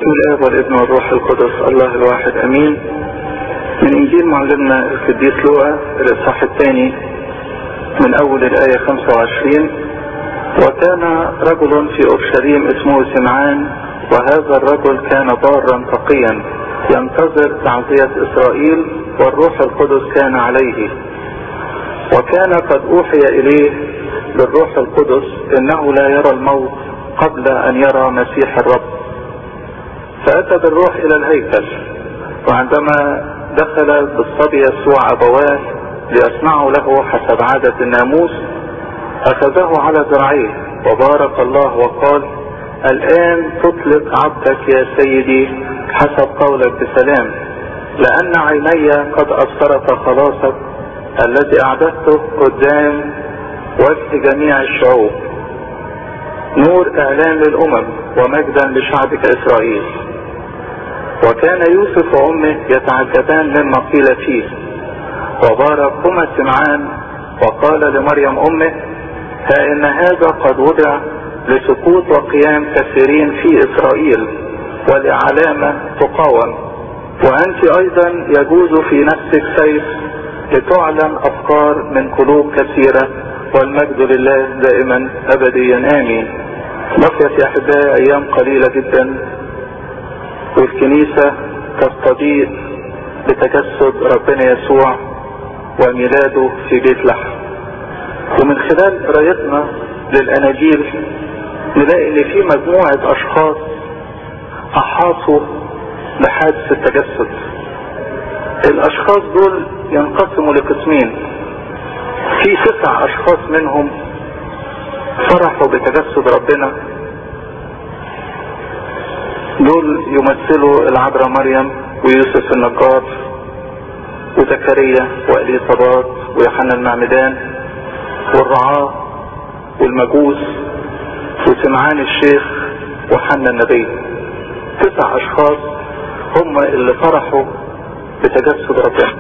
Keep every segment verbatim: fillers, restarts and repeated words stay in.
الآب والابن والروح القدس الله الواحد امين. من انجيل معلمنا القديس لوقا الاصحاح الثاني من اول الايه خمسة وعشرين. وكان رجل في اورشليم اسمه سمعان، وهذا الرجل كان بارا تقيا ينتظر تعزية اسرائيل، والروح القدس كان عليه. وكان قد اوحي اليه بالروح القدس انه لا يرى الموت قبل ان يرى مسيح الرب. فأتى بالروح إلى الهيكل، وعندما دخل بالصبي يسوع أبواه ليصنعوا له حسب عادة الناموس، أخذه على ذراعيه وبارك الله وقال: الآن تطلق عبدك يا سيدي حسب قولك بسلام، لأن عيني قد أبصرت خلاصك الذي أعددته قدام وجه جميع الشعوب، نور إعلان للأمم ومجدا لشعبك إسرائيل. وكان يوسف وأمه يتعجبان مما قيل فيه، وباركهما سمعان وقال لمريم أمه: ها إن هذا قد وضع لسقوط وقيام كثيرين في إسرائيل ولعلامة تقاوم، وأنت أيضا يجوز في نفسك سيف لتعلن أفكار من قلوب كثيرة، والمجد لله دائما أبديا آمين. بقيت يا أحبائي أيام قليلة جدا والكنيسة تستضيء بتجسد ربنا يسوع وميلاده في بيت لحم. ومن خلال قراءتنا للأناجيل نلاقي ان في مجموعة اشخاص احاطوا بحادث التجسد. الاشخاص دول ينقسموا لقسمين. في تسع اشخاص منهم فرحوا بتجسد ربنا، دول يمثلوا العذراء مريم ويوسف النجار وزكريا وإليصابات ويوحنا المعمدان والرعاة والمجوس وسمعان الشيخ وحنا النبي. تسع اشخاص هم اللي فرحوا بتجسد ربنا.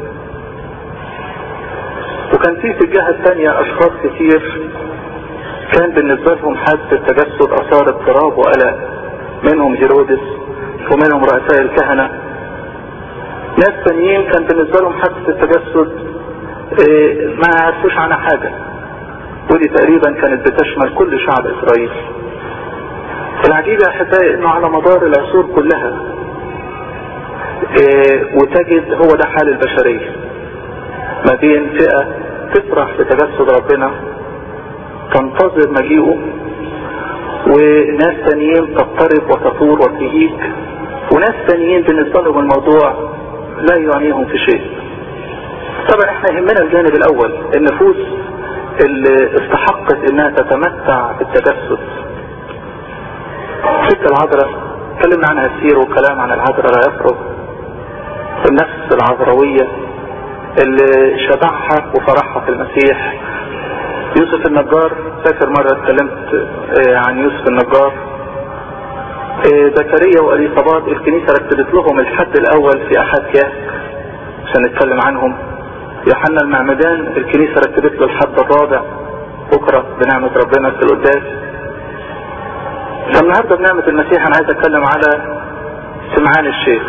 وكان في في الجهة الثانية اشخاص كتير كان بالنسبة لهم حادث التجسد اثار اضطراب وقلق، منهم هيرودس ومنهم رؤساء الكهنة. ناس تانيين كان بالنسبة لهم حادث التجسد إيه ما عرفوش عنها حاجة، ودي تقريبا كانت بتشمل كل شعب اسرائيل. العجيب يا احبائي انه على مدار العصور كلها إيه وتجد هو ده حال البشرية، ما بين فئة تفرح بتجسد ربنا تنتظر مجيئه، وناس تانيين تضطرب وتثور وتهيج، وناس تانيين بالنسبة لهم الموضوع لا يعنيهم في شيء. طبعا احنا يهمنا الجانب الاول، النفوس اللي استحقت انها تتمتع بالتجسد. ست العذراء اتكلمنا عنها كثير، وكلام عن العذراء لا يفرغ. النفس العذراوية اللي شبعها وفرحها في المسيح. يوسف النجار، فاكر مرة اتكلمت عن يوسف النجار. زكريا وإليصابات الكنيسة رتبت لهم الحد الاول في احد كهك عشان نتكلم عنهم. يوحنا المعمدان الكنيسة رتبت له الحد الرابع بكرة بنعمة ربنا في القداس. فالنهاردة بنعمة المسيح انا عايز اتكلم على سمعان الشيخ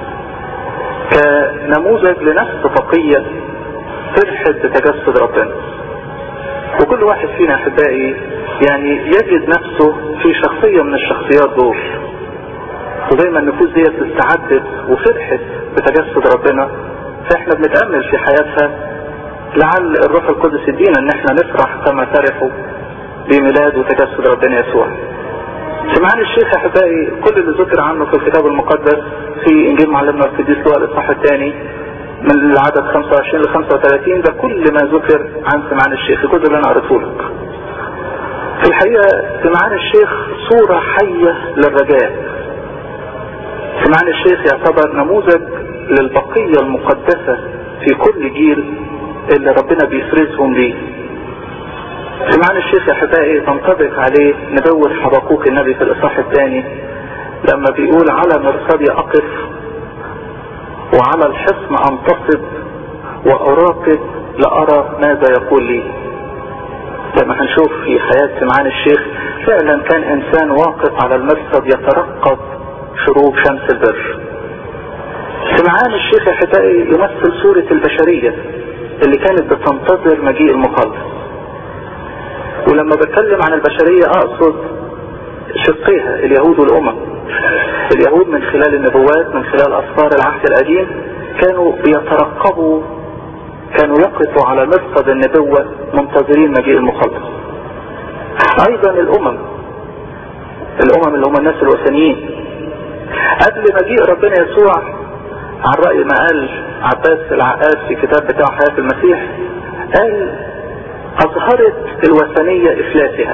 كنموذج لنفس تقية فرحت بتجسد ربنا. وكل واحد فينا احبائي يعني يجد نفسه في شخصية من الشخصيات دول، ودايما النفوس دي استعدت وفرحت بتجسد ربنا. فاحنا بنتأمل في حياتها لعل الروح القدس يدينا ان احنا نفرح كما فرحوا بميلاد وتجسد ربنا يسوع. سمعان الشيخ احبائي كل اللي ذكر عنه في الكتاب المقدس في انجيل معلمنا القديس لوقا الاصحاح الثاني من العدد خمسة وعشرين ل خمسة وثلاثين، ده كل ما ذكر عن سمعان الشيخ الجزء اللي انا قريته لك. في الحقيقة سمعان الشيخ صورة حية للرجاء. سمعان الشيخ يعتبر نموذج للبقية المقدسة في كل جيل اللي ربنا بيفرزهم ليه. سمعان الشيخ يا احبائي تنطبق عليه نبوة حبقوق النبي في الاصحاح الثاني لما بيقول: على مرصدي اقف وعلى الحصن انتصب واراقب لارى ماذا يقول لي. لما هنشوف في حياة سمعان الشيخ فعلا كان انسان واقف على المرصد يترقب شروق شمس البر. سمعان الشيخ احبائي يمثل صورة البشرية اللي كانت بتنتظر مجيء المخلص. ولما بتكلم عن البشرية اقصد شقيها، اليهود والامم. اليهود من خلال النبوات، من خلال اسفار العهد القديم، كانوا بيترقبوا، كانوا يقفوا على مرصد النبوة منتظرين مجيء المخلص. ايضا الامم، الامم اللي هم الناس الوثنيين، قبل مجيء ربنا يسوع، عن رأي ما قال عباس العقاد في كتاب بتاع حياة المسيح، قال اظهرت الوثنية افلاسها.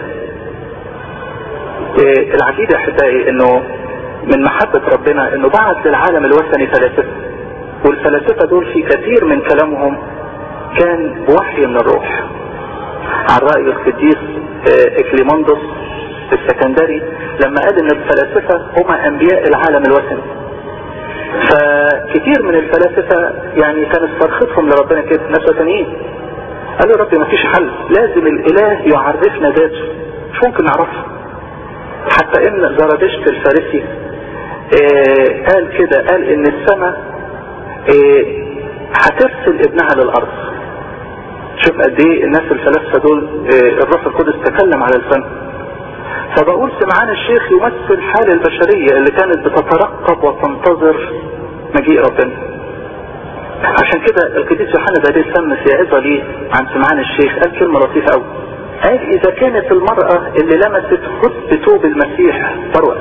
إيه العجيب يا احبائي انه من محبة ربنا انه بعت للعالم الوثني فلاسفة، والفلاسفة دول في كثير من كلامهم كان بوحي من الروح. عن رأي القديس إكليموندوس السكندري لما قال ان الفلاسفة هم انبياء العالم الوثني. فكثير من الفلاسفة يعني كانت صرختهم لربنا كده، ناس وثنيين، قالوا يا رب ما فيش حل، لازم الاله يعرفنا ذاته، مش ممكن نعرفه. حتى ان زرادشت الفارسي اه قال كده، قال ان السماء اه هترسل ابنها للارض. شوف قد ايه الناس الفلاسفة دول اه الروح القدس تكلم على الفن. فبقول سمعان الشيخ يمثل حال البشرية اللي كانت بتترقب وتنتظر مجيء ربنا. عشان كده القديس يوحنا ذا الفم في عظة ليه عن سمعان الشيخ قال كلمة لطيفة قوي. قال اذا كانت المرأة اللي لمست خد بثوب المسيح ثروة،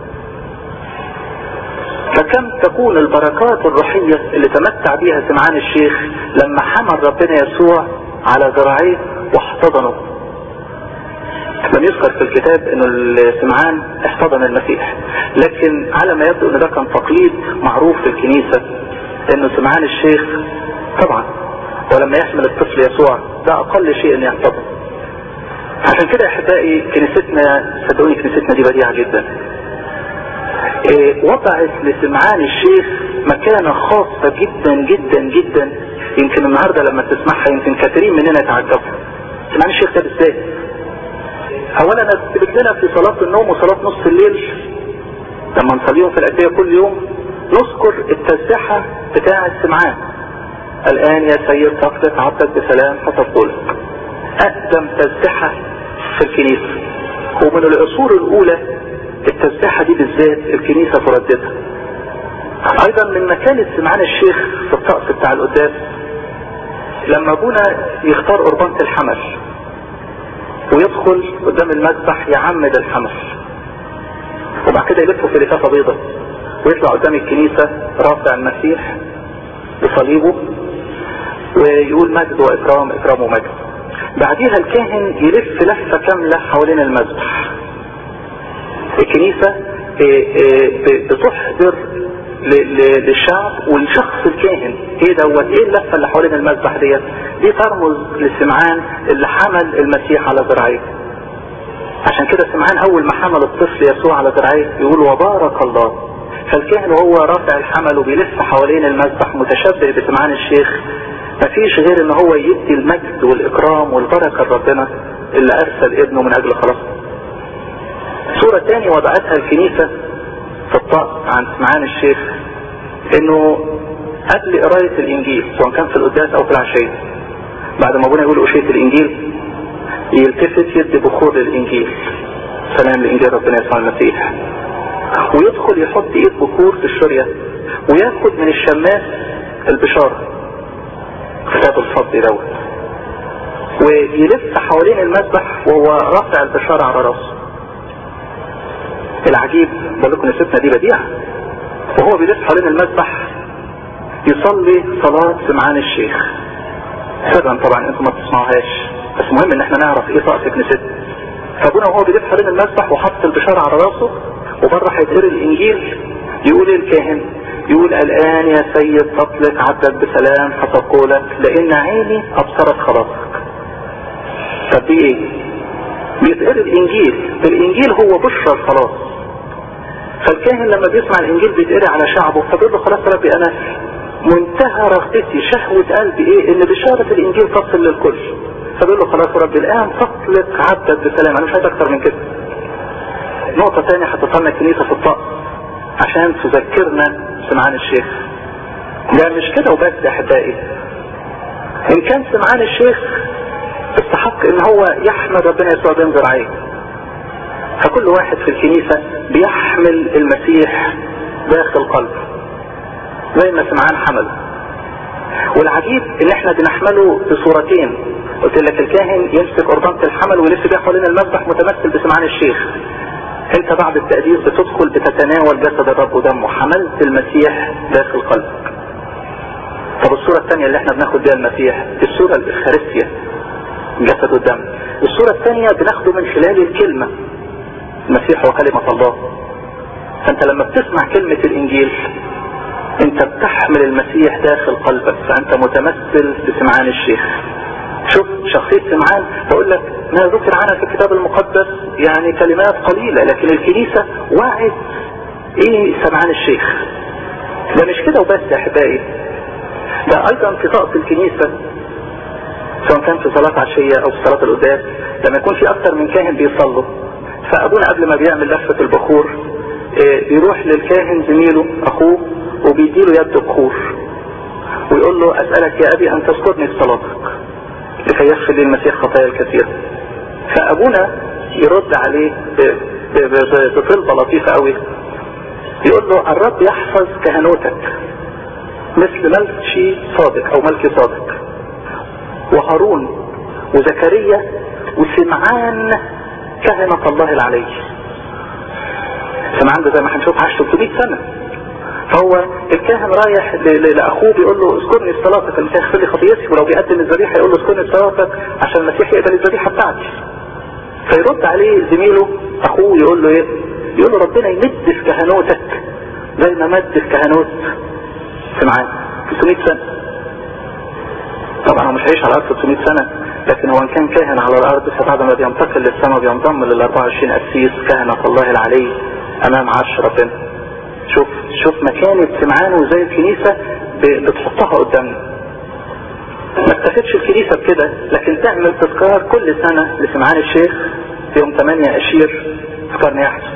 فكم تكون البركات الروحية اللي تمتع بيها سمعان الشيخ لما حمل ربنا يسوع على ذراعيه واحتضنه. لم يذكر في الكتاب انه سمعان احتضن المسيح، لكن على ما يبدو ان ده كان تقليد معروف في الكنيسة، انه سمعان الشيخ طبعا ولما يحمل الطفل يسوع ده اقل شيء ان يحتضن. عشان كده احبائي كنيستنا، صدقوني كنيستنا دي بديعة جدا، إيه وضعت لسمعان الشيخ مكانة خاصة جدا جدا جدا. يمكن النهاردة لما تسمعها يمكن كثيرين مننا يتعجبوا، سمعان الشيخ ده ازاي؟ اولا اثبت لنا في صلاة النوم وصلاة نص الليل لما نصليهم في الأدية كل يوم نذكر التسبيحة بتاعة سمعان، الآن يا سيد تقلق عبدك بسلام حسب قولك. أقدم تسبيحة في الكنيسة، ومن العصور الأولى التسبيحة دي بالذات الكنيسة ترددها. أيضا من مكانة سمعان الشيخ في الطقس بتاع القداس، لما ابونا يختار قربانة الحمل ويدخل قدام المذبح يعمد الحمل، وبعد كده يلفه في لفافة بيضة ويطلع قدام الكنيسة رافع المسيح بصليبه ويقول مجد وإكرام إكرام ومجد. بعديها الكاهن يلف لفة كاملة حوالين المذبح. الكنيسة بتحضر للشعب والشخص الكاهن ايه دوت، ايه اللفة اللي حوالين المذبح ديت، دي ترمز لسمعان اللي حمل المسيح على ذراعيه. عشان كده سمعان اول ما حمل الطفل يسوع على ذراعيه يقول وبارك الله. فالكاهن وهو رافع الحمل وبيلف حوالين المذبح متشبه بسمعان الشيخ، مفيش غير ان هو يدي المجد والاكرام والبركة لربنا اللي ارسل ابنه من اجل خلاصنا. صورة تانية وضعتها الكنيسة في الطقس عن سمعان الشيخ، انه قبل قراية الانجيل سواء كان في القداس او في العشية، بعد ما ابونا يقول اشية الانجيل يلتفت يدي بخور للانجيل، سلام لانجيل ربنا يسوع المسيح، ويدخل يحط ايد بخور في الشرية وياخد من الشماس البشارة كتاب الفضل دوت، ويلف حوالين المذبح وهو رافع البشارة على راسه. العجيب بقول لكم نسيتنا دي بديعة، وهو بيلف حوالين المذبح يصلي صلاة سمعان الشيخ سرا، طبعا انتم ما بتسمعوهاش بس مهم ان احنا نعرف ايه طقس كنيستنا. فابونا وهو بيلف حوالين المذبح وحط البشارة على راسه وبره هيتقري الانجيل، يقول الكاهن يقول الان يا سيد تطلق عبدك بسلام حسب قولك لان عيني ابصرت خلاصك. طب دي ايه؟ بيتقري الانجيل، الانجيل هو بشرى الخلاص. فالكاهن لما بيسمع الانجيل بيتقري على شعبه فبيقول له خلاص ربي انا منتهى رغبتي شهوة قلبي ايه ان بشارة الانجيل تصل للكل. فبيقول له خلاص ربي الان تطلق عبدك بسلام، انا مش عايز اكتر من كده. نقطة تانية حطتها لنا الكنيسة في الطقس عشان تذكرنا سمعان الشيخ. ده مش كده وبس يا احبائي، ان كان سمعان الشيخ استحق ان هو يحمد ربنا يسوع بن ذراعيه، فكل واحد في الكنيسة بيحمل المسيح داخل قلبه زي ما سمعان حمله. والعجيب ان احنا بنحمله بصورتين. قلت لك الكاهن يمسك قربانة الحمل ويلف بيها حوالين المذبح متمثل بسمعان الشيخ. انت بعد التقديس بتدخل بتتناول جسد الرب ودمه، حملت المسيح داخل قلبك. طب الصورة الثانية اللي احنا بناخد بيها المسيح الصورة الإفخارستية، جسد والدم. الصورة الثانية بناخده من خلال الكلمة، المسيح هو كلمة الله. فانت لما بتسمع كلمة الانجيل انت بتحمل المسيح داخل قلبك، فانت متمثل بسمعان الشيخ. شوف شخصية سمعان، بقول لك ما ذكر عنها في الكتاب المقدس يعني كلمات قليلة، لكن الكنيسة وعد ايه سمعان الشيخ. ده مش كده وبس يا احبائي، ده ايضا في طقس الكنيسة سواء كان في صلاة عشية او في صلاة القداس، لما يكون في اكتر من كاهن بيصلوا، فابونا قبل ما بيعمل لفة البخور بيروح للكاهن زميله اخوه وبيديله يد بخور ويقول له اسألك يا ابي ان تذكرني في صلاتك لكي يغفر لي المسيح خطايا الكثيرة. فابونا يرد عليه بطلبة لطيفة قوي، يقول له الرب يحفظ كهنوتك مثل ملكي صادق او ملكي صادق وهارون وزكريا وسمعان كهنة الله العلي. سمعان ده زي ما هنشوف عاش ثلاثمائة سنة، فهو الكاهن رايح لاخوه بيقول له اذكرني في صلاتك المسيح يغفر لي خطيئتي، ولو بيقدم الذبيحه يقول له اذكرني في صلاتك عشان المسيح يقبل الذبيحه بتاعتي. فيرد عليه زميله اخوه يقول له ايه؟ يقول له ربنا يمد في كهنوتك زي ما مد في كهنوت سمعان ثلاثمائة سنة. طبعا هو مش هيعيش على الارض ثلاثمائة سنة، لكن هو ان كان كاهن على الارض فبعد ما بينتقل للسماء بينضم لل أربعة وعشرين قسيس كهنة الله العلي امام عرش ربنا. شوف شوف مكانة سمعان وزي الكنيسة بتحطها قدامنا. ما اكتفتش الكنيسة بكده، لكن تعمل تذكار كل سنة لسمعان الشيخ يوم ثمانية أشير في قرن يحيى.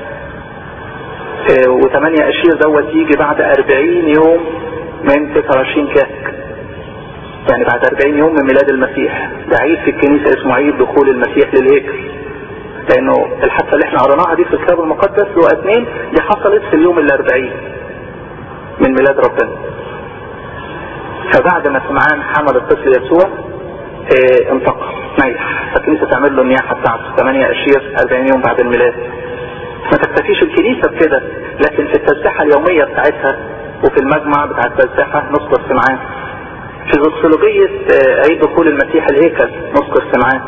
اه وثمانية أشير دوت يجي بعد أربعين يوم من تسعة وعشرين كاك، يعني بعد أربعين يوم من ميلاد المسيح. ده عيد في الكنيسة اسمه عيد دخول المسيح للهيكل، لانه الحادثه اللي احنا قرناها دي في الكتاب المقدس لقى اتنين دي حصلت في اليوم الاربعين من ميلاد ربنا. فبعد ما سمعان حمل الطفل يسوع اه انتقل نيح، فالكنيسه تعمل له النياحه بتاعته ثمانية أشير أربعين يوم بعد الميلاد. ما تكتفيش الكنيسه بكده، لكن في التسبيحه اليوميه بتاعتها وفي المجمع بتاع التسبيحه نذكر سمعان. في زوكسولوجيه اه عيد دخول المسيح الهيكل نذكر سمعان.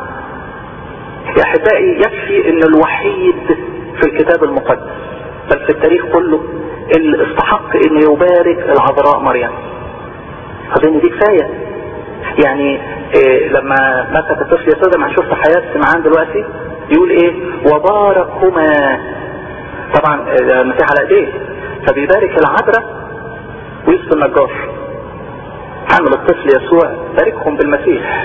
يا احبائي يكفي ان الوحيد في الكتاب المقدس بل في التاريخ كله اللي استحق ان يبارك العذراء مريم. اظن دي كفايه. يعني إيه لما مسك الطفل يسوع ما هنشوف في حياه سمعان دلوقتي يقول ايه؟ وباركهما. طبعا المسيح على ايديه، فبيبارك العذراء ويوسف النجار حمل الطفل يسوع باركهم بالمسيح.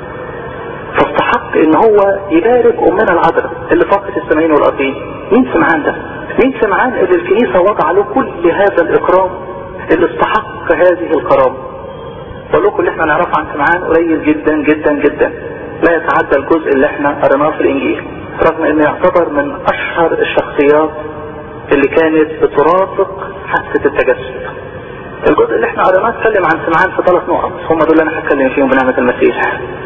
فاستحق ان هو يبارك امنا العذراء اللي فاقت السماوين والارضين. مين سمعان ده؟ مين سمعان اللي الكنيسة وضع له كل هذا الاكرام اللي استحق هذه الكرامة؟ بقول لكم اللي احنا نعرفه عن سمعان قليل جدا جدا جدا، لا يتعدى الجزء اللي احنا قرناه في الانجيل، رغم انه يعتبر من اشهر الشخصيات اللي كانت بترافق حادثة التجسد. الجزء اللي احنا قرناه اتكلم عن سمعان في ثلاث نقط، هم دول اللي انا هتكلم فيهم بنعمة المسيح.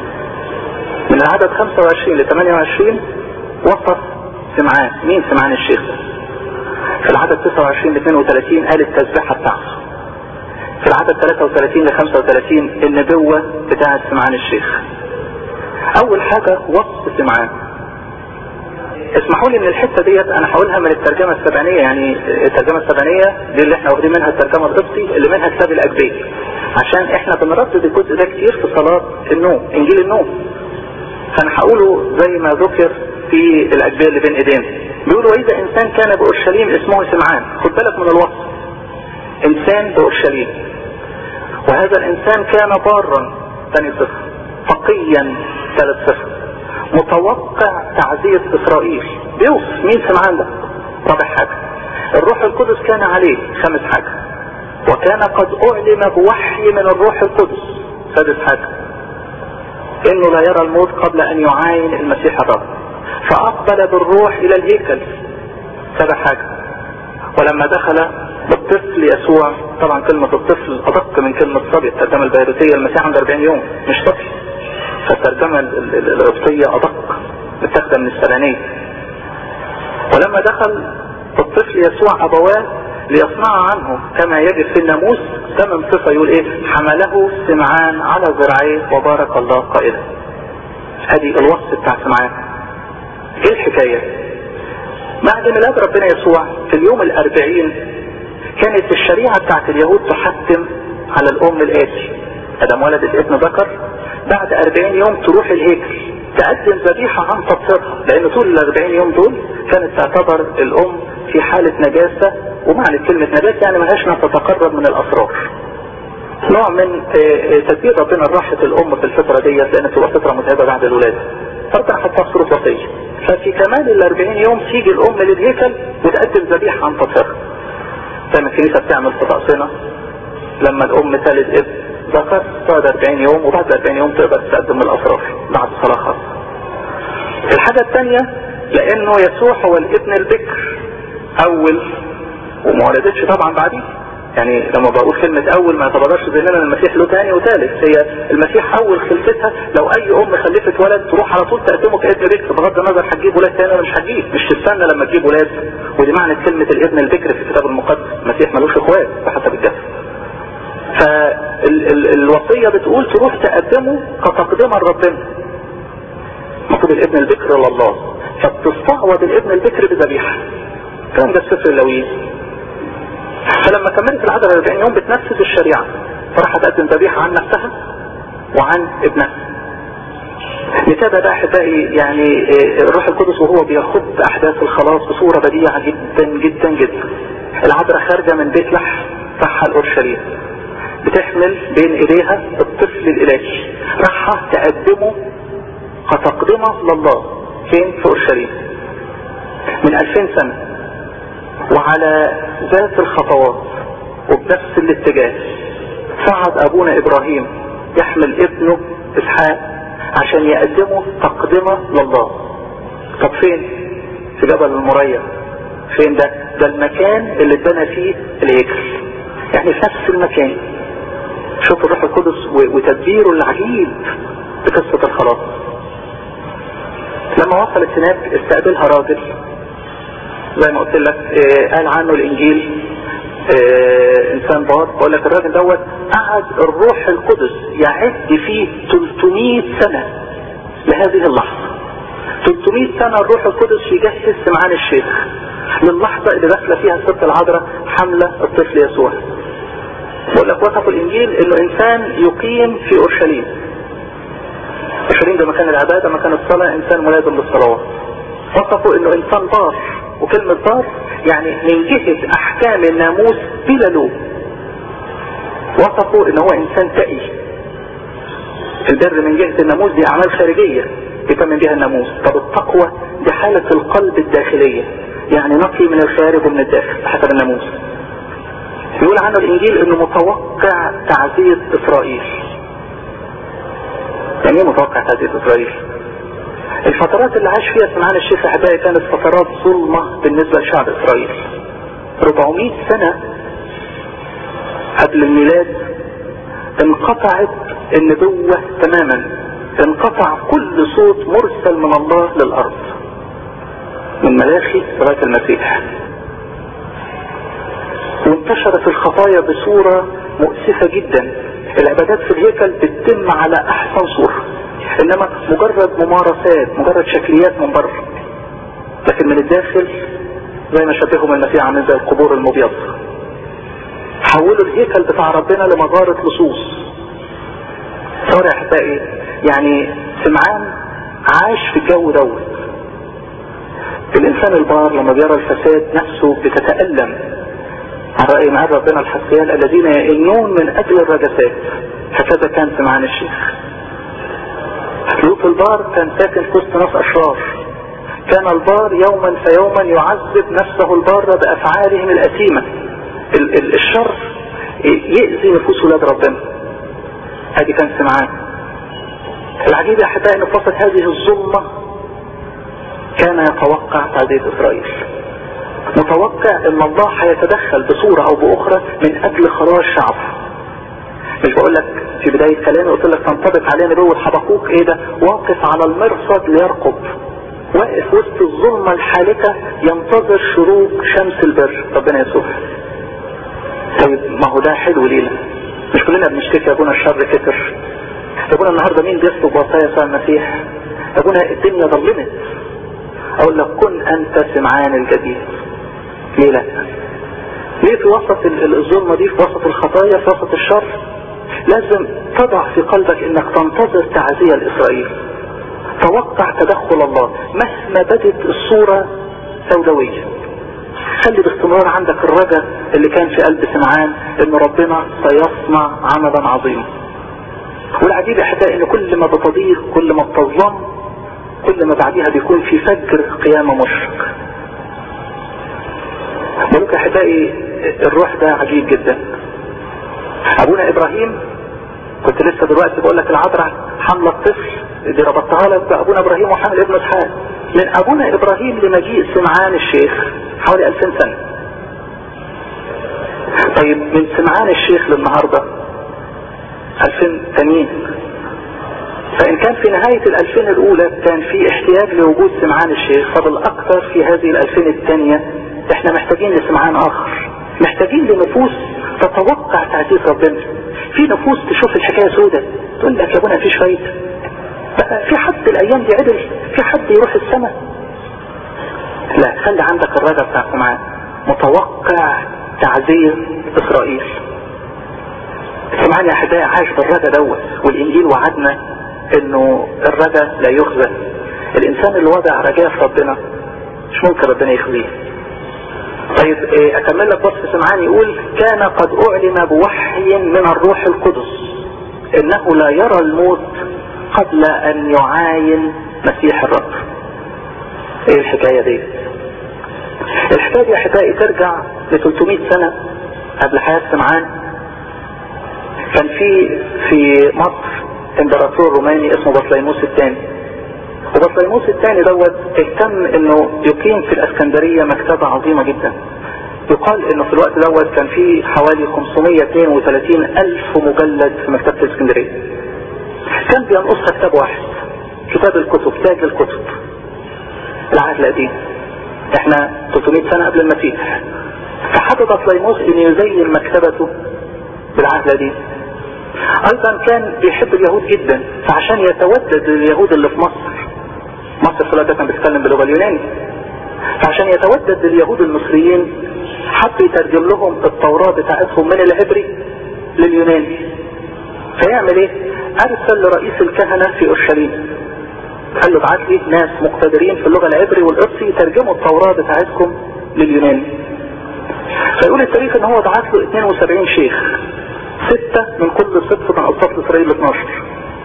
من العدد خمسة وعشرين ل ثمانية وعشرين وصف سمعان. مين سمعان الشيخ؟ في العدد تسعة وعشرين ل اثنين وثلاثين قال التسبيحة بتاعته. في العدد ثلاثة وثلاثين ل خمسة وثلاثين النبوة بتاعت سمعان الشيخ. اول حاجة وصف سمعان. اسمحوا لي من الحتة ديت انا هقولها من الترجمة السبعينية، يعني الترجمة السبعينية دي اللي احنا واخدين منها الترجمة القبطي اللي منها كتاب الاجبيه، عشان احنا بنردد الجزء ده كتير في صلاة النوم، انجيل النوم. فانا هقوله زي ما ذكر في الاجبيه اللي بين ايدينا. بيقولوا واذا انسان كان باورشليم اسمه سمعان. خد بالك من الوصف، انسان باورشليم، وهذا الانسان كان بارا ثاني صفر، تقيا ثالث صفر، متوقع تعزية اسرائيل. بيوصف مين سمعان ده. رابع حاجة الروح القدس كان عليه خامس حاجة، وكان قد أعلم بوحي من الروح القدس سادس حاجة، انه لا يرى الموت قبل ان يعاين المسيح الرب، فاقبل بالروح الى الهيكل سابع حاجة. ولما دخل الطفل يسوع، طبعا كلمة الطفل ادق من كلمة صبي، الترجمة البيروتية المسيح عنده أربعين يوم مش طفل، فالترجمة القبطية ادق متاخدة من السبانية. ولما دخل الطفل يسوع ابواه ليصنع عنه كما يجب في الناموس، ثمان صفة يقول ايه؟ حمله سمعان على ذراعيه وبارك الله قائلا. ادي الوصف بتاع سمعان. ايه الحكاية؟ بعد ميلاد ربنا يسوع في اليوم الاربعين كانت الشريعة بتاعت اليهود تحتم على الام الاتي، ادم ولد الابن ذكر بعد أربعين يوم تروح الهيكل تقدم ذبيحة عن تطهيرها، لان طول الأربعين يوم دول كانت تعتبر الام في حالة نجاسة، ومعنى كلمة نجاسة يعني ملهاش ما تتقرب من الاسرار، نوع من تدبير ربنا راحة الام في الفترة ديت، لان تبقى فترة متعبة بعد الولادة، فربنا حطها في صورة وصية. ففي كمال الأربعين يوم تيجي الام للهيكل وتقدم ذبيحة عن تطهيرها، زي ما الكنيسة بتعمل في طقسنا لما الام تلد ابن ذكر تقعد أربعين يوم، وبعد أربعين يوم تقدر تقدم الاسرار بعد صلاة خاصة. الحاجة الثانية لانه يسوع هو الابن البكر اول، وما ولدتش طبعا بعديه، يعني لما بقول كلمة اول ما يتبادرش ذهننا المسيح له ثاني وثالث، هي المسيح اول خلفتها. لو اي ام خلفت ولد تروح على طول تقدمه كابن بكر، بغض النظر هتجيب ولاد ثاني ولا مش هتجيب، مش تستنى لما تجيب ولاد. ودي معنى كلمة الابن البكر في الكتاب المقدس، المسيح ملوش اخوات بحسب الجسد. فالوصية بتقول تروح تقدمه كتقدمة لربنا، المفروض الابن البكر لله، فبتستعوض الابن البكر بذبيحة. كان ده السفر اللويين. فلما كملت العدد أربعين يوم بتنفذ الشريعة، فراح تقدم ذبيحة عن نفسها وعن ابنها. نتابع بقى احبائي يعني الروح القدس وهو بيخط احداث الخلاص بصورة بديعة جدا جدا جدا. العذراء خارجة من بيت لحم رايحة لأورشليم، بتحمل بين ايديها الطفل الالهي، رايحة تقدمه كتقدمة لله فين؟ في أورشليم من ألفين سنة، وعلى ذات الخطوات وبنفس الاتجاه صعد ابونا ابراهيم يحمل ابنه اسحاق عشان يقدمه تقدمة لله. طب فين؟ في جبل المريا. فين ده؟ ده المكان اللي اتبنى فيه الهيكل، يعني في نفس المكان. شوف الروح القدس وتدبيره العجيب بقصة الخلاص. لما وصلت هناك استقبلها راجل زي ما قلت لك، اه قال عنه الانجيل اه انسان بار. بقول لك الراجل دوت قعد الروح القدس يعد فيه ثلاثمائة سنة لهذه اللحظة. ثلاثمائة سنة الروح القدس يجهز سمعان الشيخ للحظة اللي داخله فيها الست العذراء حملة الطفل يسوع. بقول لك وصف الانجيل انه انسان يقيم في اورشليم. اورشليم ده مكان العبادة، مكان الصلاة، انسان ملازم للصلوات. وصفوا انه انسان بار، وكلمة بار يعني من جهة احكام الناموس بلا لوم. وصفوا انه هو انسان تقي. البر من جهة الناموس دي اعمال خارجية يتم بها الناموس. طب التقوى دي حالة القلب الداخلية، يعني نقي من الخارج ومن الداخل حسب الناموس. يقول عنه الانجيل انه متوقع تعزية اسرائيل. يعني ايه متوقع تعزية اسرائيل؟ الفترات اللي عاش فيها سمعان الشيخ احبائي كانت فترات ظلمة بالنسبة لشعب اسرائيل. أربعمائة سنة قبل الميلاد انقطعت النبوة تماما، انقطع كل صوت مرسل من الله للارض من ملاخي لغاية المسيح، وانتشرت الخطايا بصورة مؤسفة جدا. العبادات في الهيكل بتتم على احسن صورة، انما مجرد ممارسات، مجرد شكليات من بره، لكن من الداخل زي ما شبههم المسيح عامل زي القبور المبيض. حولوا الهيكل بتاع ربنا لمغارة لصوص. صار يا احبائي يعني سمعان عاش في الجو دوت. الانسان البار لما بيرى الفساد نفسه بتتألم. عن رأي معاد ربنا الحسيان الذين يئنون من اجل الرجسات، هكذا كان سمعان الشيخ. لوط البار كان ساكن في وسط ناس اشرار، كان البار يوما فيوما يعذب نفسه البار بأفعالهم الأثيمة. الشر يأذي نفوس ولاد ربنا. هذه كان سمعان. العجيب يا أحبائي أن في وسط هذه الظلمة كان يتوقع تعزية إسرائيل. متوقع أن الله هيتدخل بصورة أو بأخرى من أجل خلاص شعبه. مش بقول لك في بداية كلامي قلت لك تنطبق علينا نبوة حبقوق ايه ده؟ واقف على المرصد ليرقب، واقف وسط الظلمة الحالكة ينتظر شروق شمس البر ربنا يسوع. طيب ما هو ده حلو لينا. مش كلنا بنشتكي يا ابونا الشر كتر، يا ابونا النهارده مين بيطلب وصايا يسوع المسيح، يا ابونا الدنيا ظلمت. اقول لك كن انت سمعان الجديد. ليه لا؟ ليه في وسط الظلمة دي، في وسط الخطايا، في وسط الشر لازم تضع في قلبك انك تنتظر تعزية لإسرائيل. توقع تدخل الله مهما بدت الصورة سوداوية. خلي باستمرار عندك الرجاء اللي كان في قلب سمعان ان ربنا سيصنع عملا عظيما. والعجيب يا احبائي ان كل ما بتضيق كل ما بتظلم كل ما بعدها بيكون في فجر قيامة مشرق. ولك يا احبائي الروح ده عجيب جدا. ابونا ابراهيم كنت لسه دلوقتي بقول لك العذراء حملة الطفل دي ربطتها لك بابونا ابراهيم وحمل ابن اسحاق. من ابونا ابراهيم لمجيء سمعان الشيخ حوالي ألفين سنة. طيب من سمعان الشيخ للنهاردة ألفين تانيين. فان كان في نهاية الألفين الاولى كان في احتياج لوجود سمعان الشيخ، فبالاكثر في هذه الألفين الثانية احنا محتاجين لسمعان اخر، محتاجين لنفوس تتوقع تعزيز ربنا. في نفوس تشوف الحكاية سودة تقول لك يا ابونا مفيش فايدة، بقى في حد الايام دي عدل، في حد يروح السماء. لا، خلي عندك الرجاء بتاع سمعان متوقع تعزيز اسرائيل. سمعان يا احبائي عاش بالرجاء دوت، والانجيل وعدنا انه الرجاء لا يخزى. الانسان اللي وضع رجاء في ربنا مش ممكن ربنا يخزيه. طيب ايه اكمل لك وصف سمعان يقول كان قد اعلم بوحي من الروح القدس انه لا يرى الموت قبل ان يعاين مسيح الرب. ايه الحكاية دي؟ الحكاية دي يا احبائي ترجع ل ثلاثمائة سنة قبل حياة سمعان. كان في في مصر امبراطور روماني اسمه بطليموس الثاني، وبطليموس الثاني دوت اهتم انه يقيم في الاسكندرية مكتبة عظيمة جدا. يقال انه في الوقت دوت كان في حوالي خمسمائة واثنين وثلاثين الف مجلد في مكتبة الاسكندرية. كان بينقصها كتاب واحد، كتاب الكتب، تاج الكتب، العهد القديم. احنا ثلاثمائة سنة قبل المسيح. فحب بطليموس ان يزين مكتبته بالعهد القديم. ايضا كان بيحب اليهود جدا، فعشان يتودد لليهود اللي في مصر، مصر في الوقت كان بيتكلم باللغة اليوناني، فعشان يتودد لليهود المصريين حب يترجم لهم التوراة بتاعتهم من العبري لليوناني. فيعمل ايه؟ ارسل لرئيس الكهنة في اورشليم، قال له ابعت لي ناس مقتدرين في اللغة العبري والقبطي يترجموا التوراة بتاعتكم لليوناني. فيقول التاريخ ان هو بعت له اثنين وسبعين شيخ، ستة من كل صف من أصفاد إسرائيل اثناشر.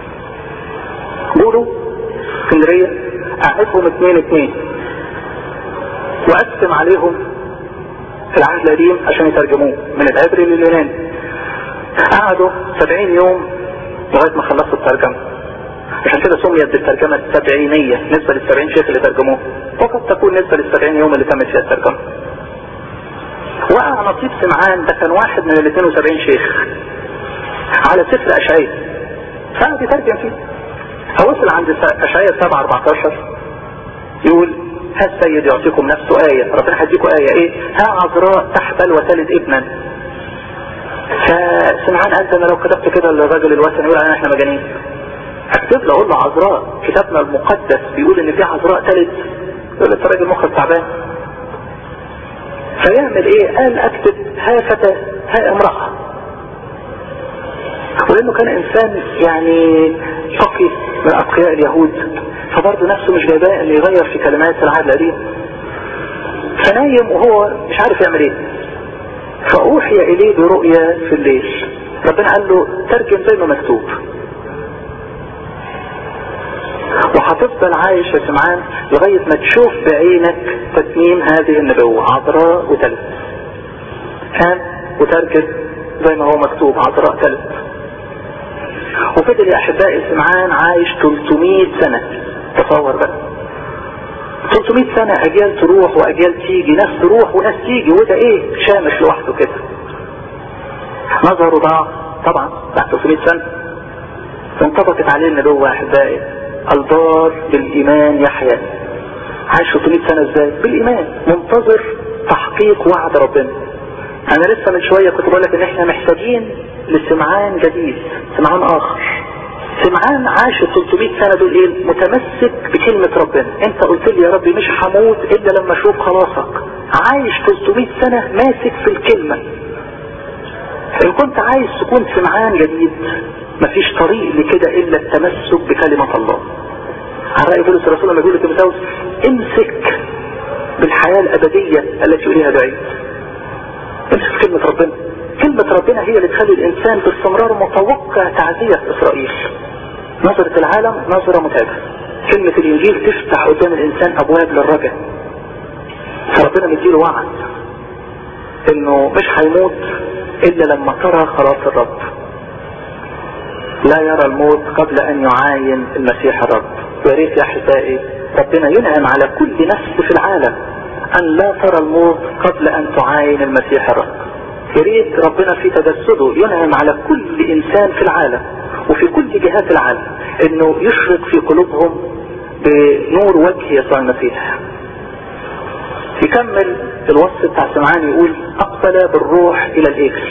قولوا اسكندرية قعدهم اثنين اثنين وقسم عليهم العهد القديم عشان يترجموه من العبري لليوناني. قعدوا سبعين يوم لغاية ما خلصوا الترجمة. عشان كده سميت بالترجمة السبعينية نسبة للسبعين شيخ اللي ترجموه، وقد تكون نسبة للسبعين يوم اللي تمت فيها الترجمة. وقع نصيب سمعان ده كان واحد من ال اثنين وسبعين شيخ على سفر اشعياء، فقعد يترجم فيه. فوصل عند اشعياء سبعة أربعتاشر يقول ها السيد يعطيكم نفسه آية، ربنا هيديكم آية ايه؟ ها عذراء تحبل وتلد ابنا. فسمعان قال انا لو كتبت كده للراجل الوثني يقول انا احنا مجانين. اكتب له اقول له عذراء، كتابنا المقدس بيقول ان في عذراء تلد، يقول انت راجل مخك تعبان. فيعمل ايه؟ قال اكتب ها فتاة ها امرأة، ولانه كان انسان يعني شقي من اتقياء اليهود، فبرضه نفسه مش جايباه ان يغير في كلمات العهد القديم. فنايم وهو مش عارف يعمل ايه، فاوحي اليه برؤيا في الليل. ربنا قال له ترجم زي ما مكتوب، وحط وتفضل عايش يا سمعان لغاية ما تشوف بعينك تتميم هذه النبوة. عذراء وتلد، قام وتركت زي ما هو مكتوب عذراء تلد. وفضل يا احبائي سمعان عايش ثلاثمائة سنة. تصور بقى ثلاثمائة سنة، اجيال تروح واجيال تيجي، ناس تروح وناس تيجي، وده ايه شامخ لوحده كده. نظره ضاع طبعا بعد ثلاثمائة سنة. فانطبقت عليه النبوة يا احبائي، البار بالايمان يحيى. عايش ثلاثمائة سنة ازاي؟ بالايمان، منتظر تحقيق وعد ربنا. انا لسه من شوية كنت بقول لك ان احنا محتاجين لسمعان جديد، سمعان اخر. سمعان عاش ثلاثمائة سنة دول ايه؟ متمسك بكلمة ربنا. انت قلت لي يا ربي مش هموت الا لما اشوف خلاصك. عايش ثلاثمائة سنة ماسك في الكلمة. ان كنت عايز تكون سمعان جديد مفيش طريق لكده الا التمسك بكلمة الله. على رأي بولس الرسول لما يقول لتيموثاوس امسك بالحياة الابدية التي اليها بعيد. امسك كلمة ربنا. كلمة ربنا هي اللي تخلي الانسان باستمرار متوقع تعزية اسرائيل. نظرة العالم نظرة متعبة. كلمة الانجيل تفتح قدام الانسان ابواب للرجاء. فربنا مديله وعد انه مش هيموت الا لما ترى خلاص الرب. لا يرى الموت قبل ان يعاين المسيح الرب. يا ريت يا احبائي ربنا ينعم على كل نفس في العالم ان لا ترى الموت قبل ان تعاين المسيح الرب. يا ريت ربنا في تجسده ينعم على كل انسان في العالم وفي كل جهات العالم انه يشرق في قلوبهم بنور وجه يسوع المسيح. يكمل الوصف بتاع سمعان يقول اقبل بالروح الى الهيكل.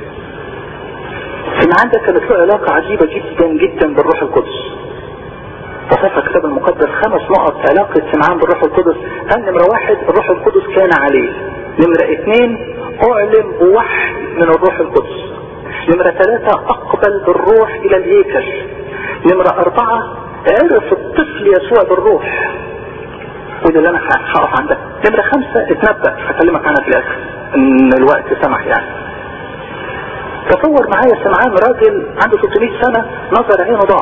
سمعان ده كانت له علاقة عجيبة جدا جدا بالروح القدس. وصف الكتاب المقدس خمس نقط علاقة سمعان بالروح القدس. قال نمرة واحد الروح القدس كان عليه. نمرة اثنين اعلم بوحي من الروح القدس. نمرة ثلاثة اقبل بالروح الى الهيكل. نمرة اربعة عرف الطفل يسوع بالروح، وده اللي انا هقف عندها. نمرة خمسة اتنبأ، هكلمك عنها في الاخر ان الوقت سمح يعني. تصور معايا سمعان راجل عنده ثلاثمائة سنة نظر عينه ضاع،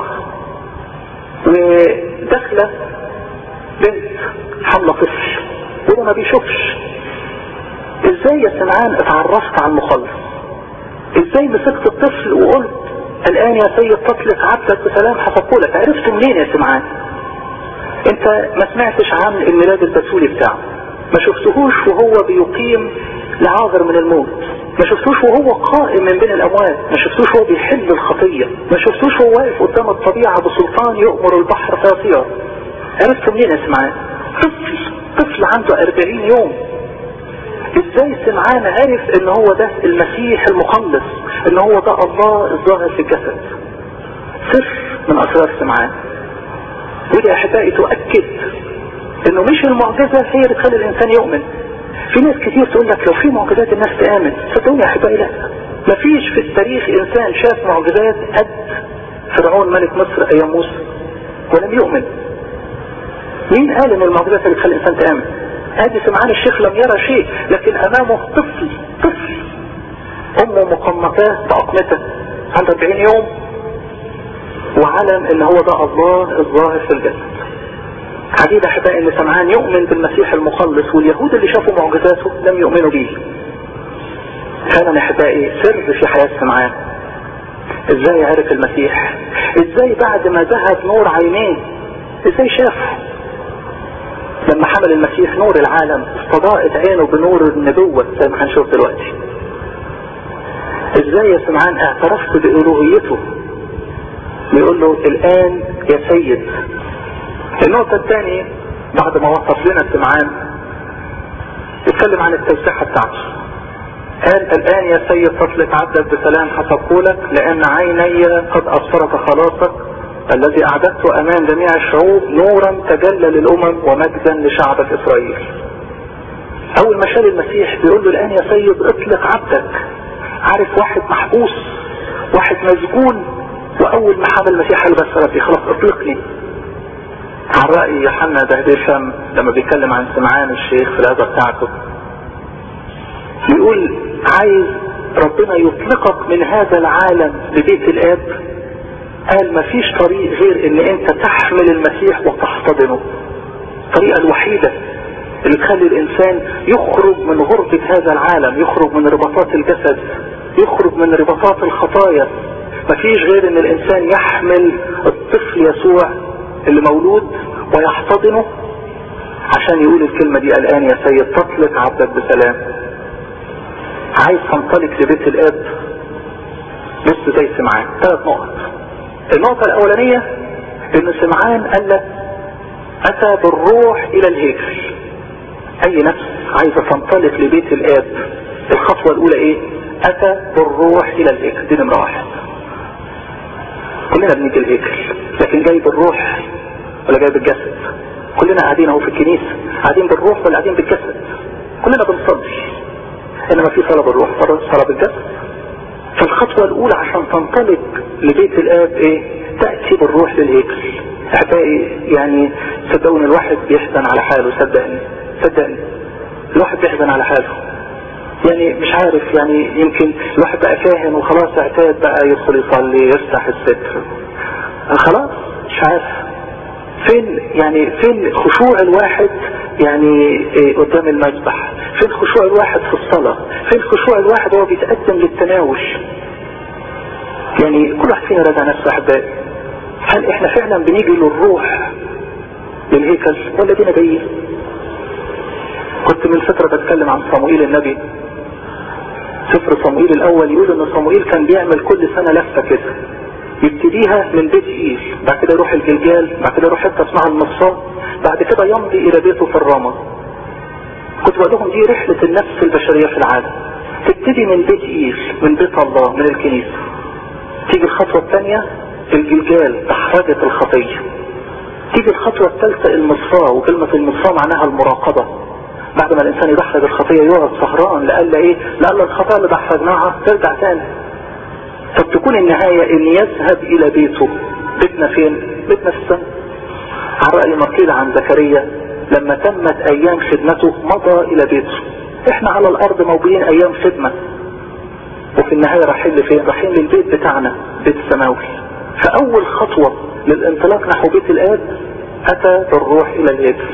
ودخلة بنت حملة طفل وده ما بيشوفش. ازاي يا سمعان اتعرفت على المخلص؟ ازاي مسكت الطفل وقلت الان يا سيد تطلق عبدك بسلام حسب قولك؟ عرفته منين يا سمعان؟ انت ما سمعتش عن الميلاد البتولي بتاعه، ما شفتهوش وهو بيقيم لعاذر من الموت، ما شفتوش وهو قائم من بين الاموات، ما شفتوش وهو بيحل الخطية، ما شفتوش وهو واقف قدام الطبيعة بسلطان يؤمر البحر فيصير. عرفت منين يا سمعان؟ طفل طفل عنده أربعين يوم. ازاي سمعان عرف ان هو ده المسيح المخلص، ان هو ده الله الظاهر في الجسد؟ سر من اسرار سمعان. ودي احبائي تؤكد انه مش المعجزة هي اللي تخلي الانسان يؤمن. في ناس كتير تقول لك لو في معجزات الناس تآمن. صدقوني يا احبائي لا، مفيش في التاريخ انسان شاف معجزات قد فرعون ملك مصر ايام موسى ولم يؤمن. مين قال ان المعجزات اللي تخلي الانسان تآمن؟ ادي سمعان الشيخ لم يرى شيء، لكن امامه طفل طفل امه مقمتاه باقمته عنده أربعين يوم، وعلم ان هو ده الله الظاهر في الجسد. عجيب احبائي ان سمعان يؤمن بالمسيح المخلص، واليهود اللي شافوا معجزاته لم يؤمنوا به. فعلا احبائي سر في حياة سمعان. ازاي عرف المسيح؟ ازاي بعد ما ذهب نور عينيه ازاي شافه؟ لما حمل المسيح نور العالم استضاءت عينه بنور النبوة زي ما هنشوف دلوقتي. ازاي يا سمعان اعترفت بألوهيته؟ بيقول له الآن يا سيد. النقطة الثانية بعد ما وصف لنا سمعان يتكلم عن التوسعة بتاعته. قال الآن يا سيد تطلق عبدك بسلام حسب قولك، لأن عيني قد أبصرت خلاصك الذي أعددته أمام جميع الشعوب نورا تجلى للأمم ومجدا لشعبك إسرائيل. أول ما شال المسيح بيقول له الآن يا سيد اطلق عبدك. عارف واحد محبوس، واحد مسجون، وأول ما حمل المسيح قال بس ربي خلاص اطلقني. عن رأي يوحنا بهدير فم لما بيتكلم عن سمعان الشيخ في العظة بتاعته بيقول عايز ربنا يطلقك من هذا العالم لبيت الآب. قال مفيش طريق غير ان انت تحمل المسيح وتحتضنه. الطريقة الوحيدة اللي تخلي الانسان يخرج من غربة هذا العالم، يخرج من رباطات الجسد، يخرج من رباطات الخطايا. مفيش غير ان الانسان يحمل الطفل يسوع اللي مولود ويحتضنه عشان يقول الكلمة دي: الآن يا سيد تطلق عبدك بسلام. عايز تنطلق لبيت الاب؟ بص زي سمعان، ثلاث نقط. النقطة الأولانية إن سمعان قال لك أتى بالروح إلى الهيكل. أي نفس عايزة تنطلق لبيت الآب الخطوة الأولى إيه؟ أتى بالروح إلى الهيكل. دي نمرة واحد. كلنا بنيجي الهيكل، لكن جاي بالروح ولا جاي بالجسد؟ كلنا قاعدين اهو في الكنيسة، قاعدين بالروح ولا قاعدين بالجسد؟ كلنا بنصلي، إنما في صلاة بالروح صلاة بالجسد. فالخطوة الأولى عشان تنطلق لبيت الآب إيه؟ تأتي بالروح للهيكل. أحبائي يعني صدقوني الواحد بيحزن على حاله، صدقني صدقني الواحد بيحزن على حاله. يعني مش عارف، يعني يمكن الواحد بقى كاهن وخلاص اعتاد بقى يدخل يصلي يفتح الستر، خلاص مش عارف فين يعني فين خشوع الواحد يعني إيه قدام المذبح، فين خشوع الواحد في الصلاة، فين خشوع الواحد وهو بيتقدم للتناوش. يعني كل واحد فينا راجع نفسه احبائي، هل احنا فعلا بنيجي للروح للهيكل ولا دينا جايين؟ كنت من فترة بتكلم عن صموئيل النبي، سفر صموئيل الاول يقول ان صموئيل كان بيعمل كل سنة لفة كده، يبتديها من بيت إيل، بعد كده يروح الجلجال، بعد كده يروح حتة اسمها المصفاة، بعد كده يمضي الى بيته في الرامة. كنت بقول لهم دي رحلة النفس البشرية في العالم، تبتدي من بيت إيل، من بيت الله، من الكنيسة. تيجي الخطوة الثانية الجلجال، تحرجة الخطية. تيجي الخطوة الثالثة المصفاة، وكلمة المصفاة معناها المراقبة. بعد ما الانسان يدحرج الخطية يقعد سهران لألا ايه؟ لألا الخطية اللي دحرجناها ترجع تاني. طب تكون النهاية ان يذهب الى بيته. بيتنا فين؟ بيتنا في السماء. على رأي ما قيل عن زكريا لما تمت ايام خدمته مضى الى بيته. احنا على الارض موجودين ايام خدمة، وفي النهاية رايحين لفين؟ رايحين للبيت بتاعنا، بيت السماوي. فاول خطوة للانطلاق نحو بيت الاب اتى بالروح الى الهيكل.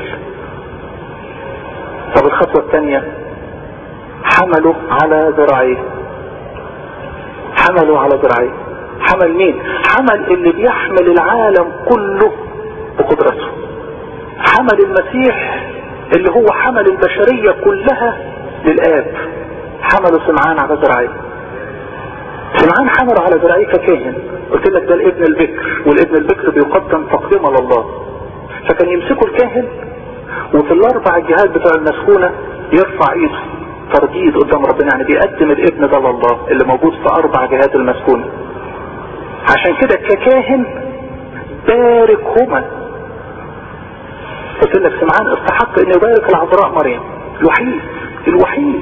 طب الخطوة الثانية حملوا على ذراعيه. حملوا على ذراعيه. حمل مين؟ حمل اللي بيحمل العالم كله بقدرته. حمل المسيح اللي هو حمل البشرية كلها للآب. حملوا سمعان على ذراعيه. سمعان حمل على ذراعيه ككاهن. قلت لك ده الابن البكر، والابن البكر بيقدم تقديمه لله. فكان يمسكوا الكاهن وفي الاربع الجهات بتوع المسكونة يرفع ايده ترديد قدام ربنا، يعني بيقدم الابن ده لله اللي موجود في اربع جهات المسكونة. عشان كده ككاهن باركهما. قلت لك سمعان استحق ان يبارك العذراء مريم الوحيد الوحيد.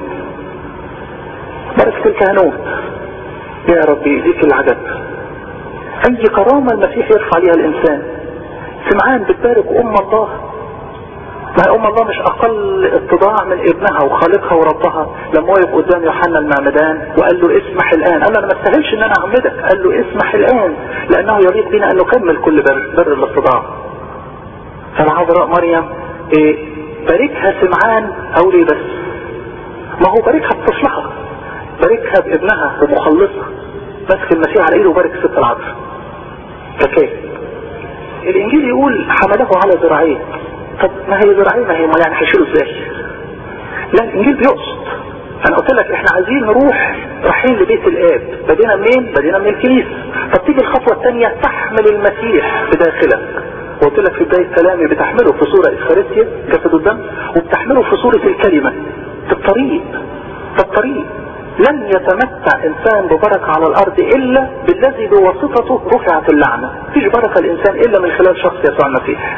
بركة الكهنوت يا ربي ذيك العدد. اي كرامة المسيح يرفع ليها الانسان. سمعان بتبارك ام الله. ما ام الله مش اقل اتضاع من ابنها وخالقها وربها لما وقف قدام يوحنا المعمدان وقال له اسمح الان. قال له انا ما استاهلش ان انا اعمدك. قال له اسمح الان لانه يليق بنا ان نكمل كل بر, بر الاتضاع. فالعذراء مريم ايه باركها سمعان او ليه بس؟ ما هو باركها بطفلها، باركها بابنها ومخلصها. ماسك المسيح على ايده وبارك ست العذراء ككاهن. الانجيل يقول حمله على ذراعيه. طب ما هي ذراعيه، ما هي ما يعني هيشيله ازاي؟ لا الانجيل بيقصد. انا قلت لك احنا عايزين نروح رايحين لبيت الاب. بدينا منين؟ بدينا من الكنيسه. طب تيجي الخطوه الثانيه تحمل المسيح بداخلك. وقلت لك في بدايه كلامي بتحمله في صوره افخارستيا جسد الدم، وبتحمله في صوره الكلمه في الطريق. في الطريق لن يتمتع انسان ببركه على الارض الا بالذي بواسطته رفعت اللعنه. مفيش بركه الانسان الا من خلال شخص يسوع المسيح.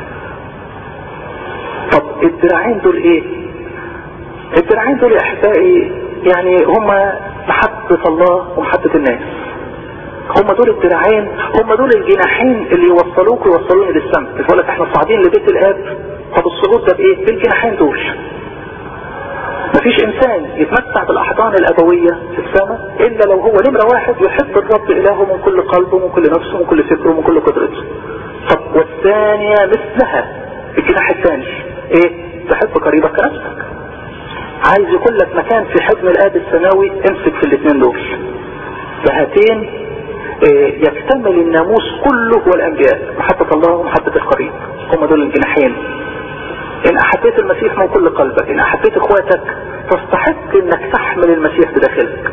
طب الدراعين دول ايه؟ الدراعين دول يا احبائي يعني هما محبة الله ومحبة الناس. هما دول الدراعين، هما دول الجناحين اللي يوصلوك ويوصلوني للسماء. بقول لك احنا صاعدين لبيت الاب. طب الصعود ده بايه؟ بالجناحين دول. مفيش انسان يتمتع بالاحضان الابوية في السماء الا لو هو نمرة واحد يحب الرب الهه من كل قلبه ومن كل نفسه ومن كل فكره ومن كل قدرته. طب والثانية مثلها الجناح الثاني ايه؟ تحب قريبك كنفسك. عايز يكون لك مكان في حضن الاب السماوي، امسك في الاثنين دول. بهاتين إيه يكتمل الناموس كله والانبياء، محبة الله ومحبة القريب، هم دول الجناحين. ان احبيت المسيح من كل قلبك، ان احبيت اخواتك، تستحق انك تحمل المسيح بداخلك.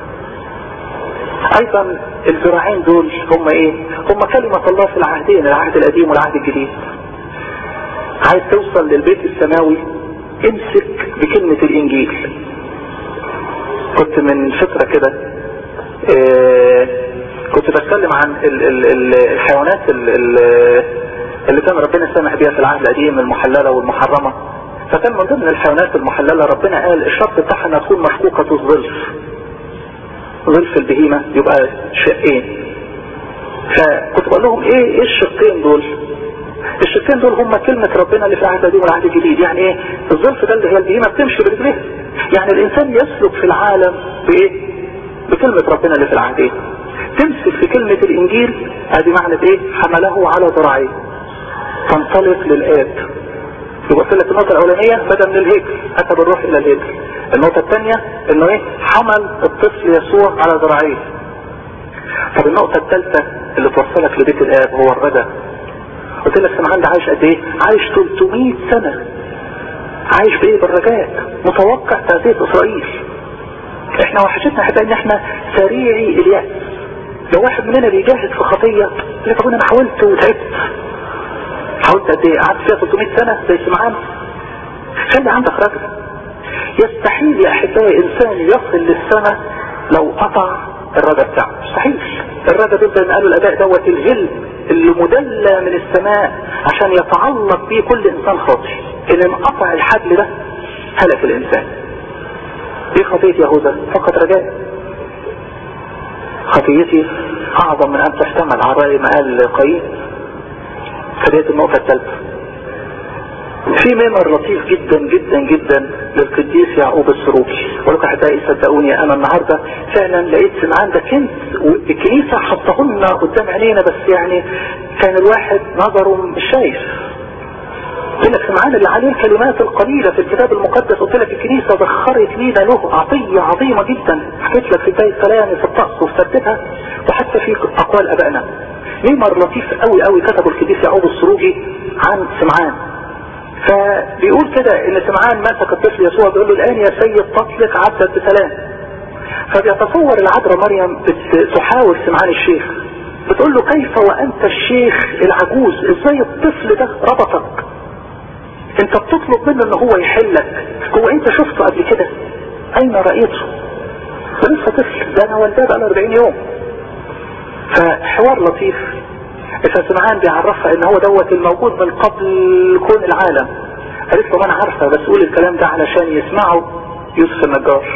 ايضا الذراعين دول هم ايه؟ هم كلمة الله في العهدين، العهد القديم والعهد الجديد. عايز توصل للبيت السماوي، امسك بكلمة الانجيل. كنت من فترة كده اه كنت بتكلم عن ال ال ال الحيوانات ال ال اللي كان ربنا سامح بيها في العهد القديم، المحللة والمحرمة. فكان من ضمن الحيوانات المحللة ربنا قال الشرط بتاعها انها تكون مشقوقة الظلف. ظلف البهيمة يبقى شقين. فكنت بقول لهم ايه ايه الشقين دول؟ الشقين دول هم كلمة ربنا اللي في العهد القديم والعهد الجديد. يعني ايه الظلف ده؟ اللي هي البهيمة بتمشي برجليها. يعني الانسان يسلك في العالم بايه؟ بكلمة ربنا اللي في العهدين. تمسك في كلمة الانجيل، ادي معنى ايه؟ حمله على ذراعيه تنطلق للآب. يبقى قلت لك النقطة الاولانية بدأ من الهيكل اتى بالروح الى الهيكل. النقطة الثانية انه ايه؟ حمل الطفل يسوع على ذراعيه. طب النقطة الثالثة اللي توصلك لبيت الآب هو الرجاء. قلت لك سمعان ده عايش قد ايه؟ عايش ثلاثمائة سنة. عايش بايه؟ بالرجاء. متوقع تأدية اسرائيل. احنا وحشتنا حتى ان احنا سريعي اليأس. لو واحد مننا بيجاهد في خطية يقول لك انا حاولت وتعبت. حاولت قد ايه؟ قعدت فيها ثلاثمائة سنة زي سمعان. خلي عندك رجاء. يستحيل يا احبائي انسان يصل للسماء لو قطع الرجاء بتاعه. مستحيل. الرجاء دول زي ما قالوا الاباء دوت الهل اللي مدلى من السماء عشان يتعلق بيه كل انسان خاطئ. ان انقطع الحبل ده هلك الانسان. ايه خطية يهوذا؟ فقط رجاء. خطيتي اعظم من ان تحتمل، على رأي ما قال قايين. فديت النقطة الثالثة. في ميمر لطيف جدا جدا جدا للقديس يعقوب السروجي. ولكن احبائي صدقوني انا النهاردة فعلا لقيت سمعان ده كنز، والكنيسة حطهن قدام عينينا، بس يعني كان الواحد نظره مش شايف. قلت لك سمعان اللي عليه الكلمات القليلة في الكتاب المقدس، قلت لك الكنيسة ذخرت لينا له عطية عظيمة جدا. حكيت لك في بداية كلامي في الطقس وفتتها، وحتى في اقوال ابائنا. ميمر لطيف قوي قوي كتبه القديس يعقوب السروجي عن سمعان. فبيقول كده ان سمعان مسك الطفل يسوع بيقول له الان يا سيد تطلق عبدك بسلام. فبيتصور العذراء مريم بتحاور سمعان الشيخ، بتقول له كيف وانت الشيخ العجوز؟ ازاي الطفل ده ربطك؟ انت بتطلب منه ان هو يحلك. هو انت شفته قبل كده؟ اين رأيته؟ ده لسه طفل، ده انا والداه بقى له أربعين يوم. فحوار لطيف. فسمعان بيعرفها ان هو دوت الموجود من قبل كون العالم. قالت له ما انا عارفه، بس قول الكلام ده علشان يسمعه يوسف النجار.